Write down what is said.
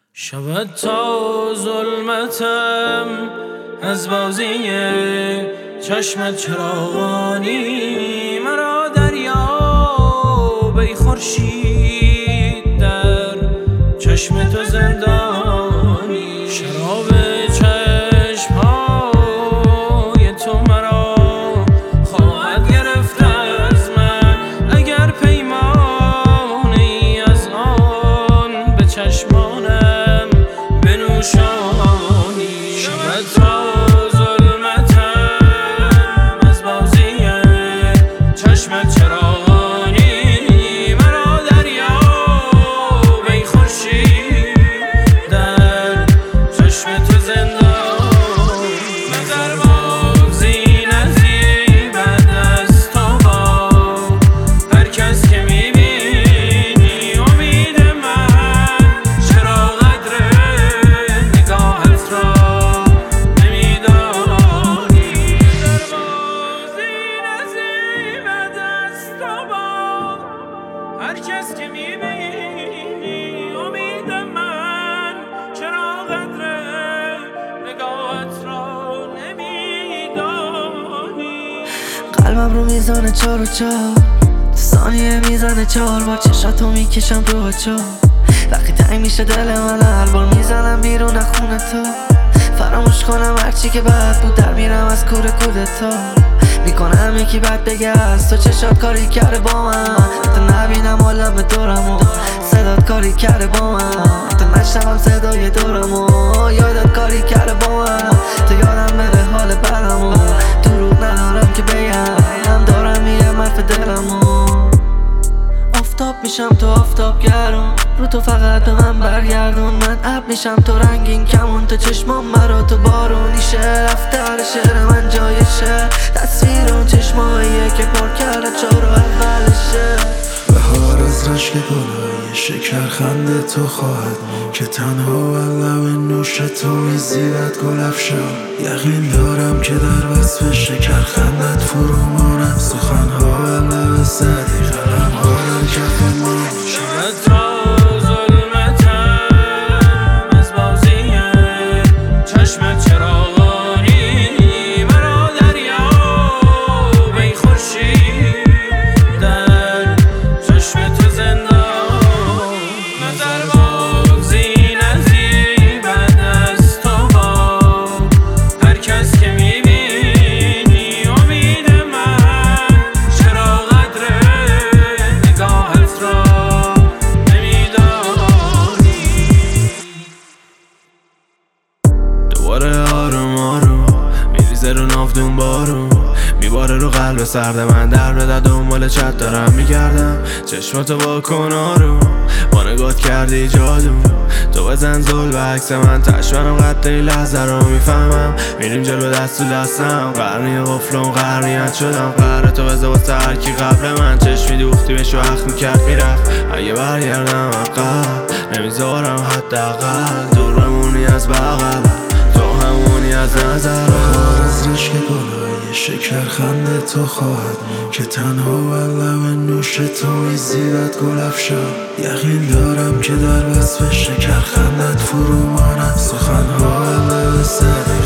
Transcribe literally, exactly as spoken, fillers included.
شود تا ظلمتم از بازی چشمت چراغانی، مرا دریاب ای خورشید در چشم تو زندانی. شراب چشمهای تو مرا خواهد گرفت از من، اگر پیمانه ای از آن به چشمانم بنوشانی. شود تا ظلمتم از بازی چشمت چراغانی، مرا دریاب ای خورشید در چشم تو زندانی. نظر بازی نزیبد از تو با هر کس که میبینی، امید من چرا قدر نگاهت را نمیدانی. نظر بازی نزیبد از تو با هر کس که میبینی، امید من چرا قدر نگاهت را نمیدانی. قلبم رو میزانه چار و چار، تو ثانیه میزنه چهار بار، چشاتو میکشم تو بچا. وقتی تنگ میشه دل من هر بار میزنم بیرون خونه تو. فراموش کنم هرچی که بد بود، در میرم از کوره کودتا. میکنم یکی بد بگه از تو، چشات کاری کرده با من، حتی نبینم عالم دورمو. صدات کاری کرده با من، حتی نشنوم صدای دورمو. یادت کاری کرده با من، تو یادم بره حال بدمو. دروغ ندارم که بگم، دارم میگم حرف دلمو. آفتاب میشم تو آفتاب گرم، رو تو فقط به من برگردون. من ابر میشم تو رنگین کمون، تو چشمام مرا تو بارونیشه. رفتر شعر من جایشه، تصویر اون چشماییه که پر کرده چارو اولشه. بهار از رشک گلای شکر خنده تو خواهد بود، که تنها لب نوش تو میزیدد گل افشان. یقین دارم که در وصف شکر خندت فرو مانم، سخنها لب سعدی قلم ها در کف من. شود تا ظلمتم از بازی چشمت چراغانی، مرا دریاب ای خورشید در چشم تو زندانی. نظر بازی نزیبد از تو با هر کس که میبینی، امید من چرا قدر نگاهت را نمیدانی. دوباره آروم آروم میریزه رو ناودون بارون، میباره رو قلب سرد من، در بده دنبال چت دارم میگردم. چشماتو با کن آروم، با نگات کردی جادو. تو بزن زل به عکس من، تشمنم قد این لحظه رو میفهمم. میریم جلو دست تو دستم، قرنی قفلم قرنیت شدم. قرار تو بزه واسه هرکی قبل من، چشمی دوختی بهشو اخ میکرد میرفت. اگه برگردم عقب نمیذارم حداقل، دور بمونی از بغل، تو همونی از نظر. بهار از رشک گلای شکر خنده تو خواهد بود، که تنها لب نوش تو میزیدد گل افشان. یقین دارم که در وصف شکر خندت فرو مانم، سخنها لب سعدی